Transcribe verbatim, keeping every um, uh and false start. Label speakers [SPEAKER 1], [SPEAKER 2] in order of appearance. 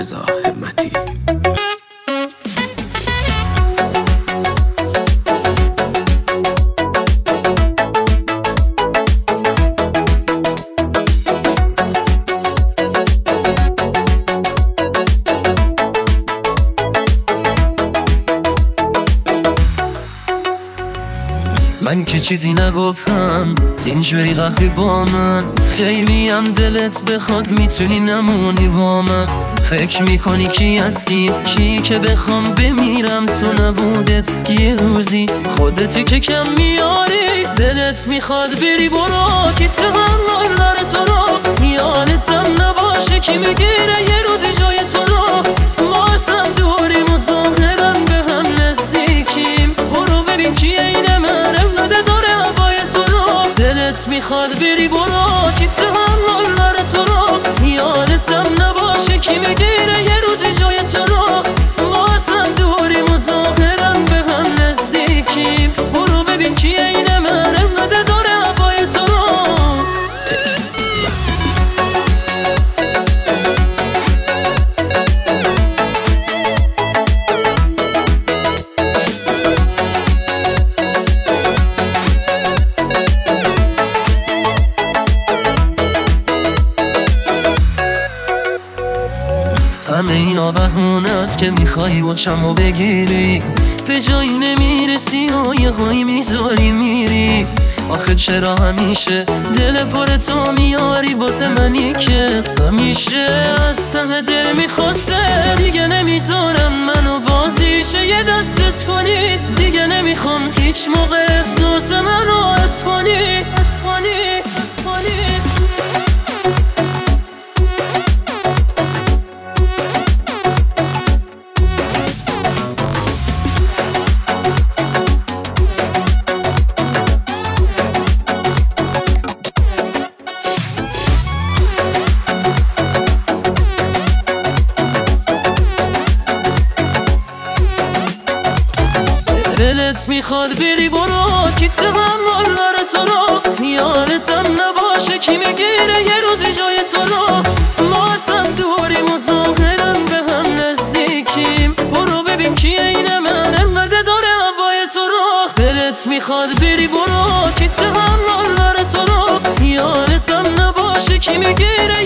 [SPEAKER 1] رضا همتی.
[SPEAKER 2] من که چیزی نگفتم اینجوری قهری با من، خیلی هم دلت بخواد میتونی نمونی با من. فکر میکنی کی هستی، کی که بخوام بمیرم تو نبودت یه روزی خودتی که کم میاری. دلت میخواد بری برو کی تقرار داره تو رو، خیالتم نباشه کی میگیره یه روزی جای تو رو. ما اصلا دوریم و ظاهرم به هم نزدیکیم، برو ببین کیه اینه من انقدر داره هوای تو رو. دلت میخواد بری برو کی تقرار داره تو رو، خیالتم نباشه کی میگیره یه روزی جای تو رو. ما اصلا دوریم و ظاهرم به هم نزدیکیم، برو ببین کیه اینه من انقدر داره هوای تو رو. همه اینا بهونه است که میخوایی بچمو بگیری، به جایی نمیرسی و یه خواهی میذاری میری. آخه چرا همیشه دل پر تو میاری واسه منی که همیشه از ته دل میخواسته. دیگه نمیذارم منو بازیشه یه دستت کنی، دیگه نمیخوام هیچ موقع افسوس منو اسفانی اسفانی اسفانی. دلت میخواد بری برو کی تقرار داره تو رو، خیالتم نباشه کی میگیره یه روزی جای تو رو. ما اصلا دوریم و ظاهرم به هم نزدیکیم، برو ببین کیه اینه من انقدر داره هوای تو رو. دلت میخواد بری برو کی تقرار داره تو رو، خیالتم نباشه کی میگیره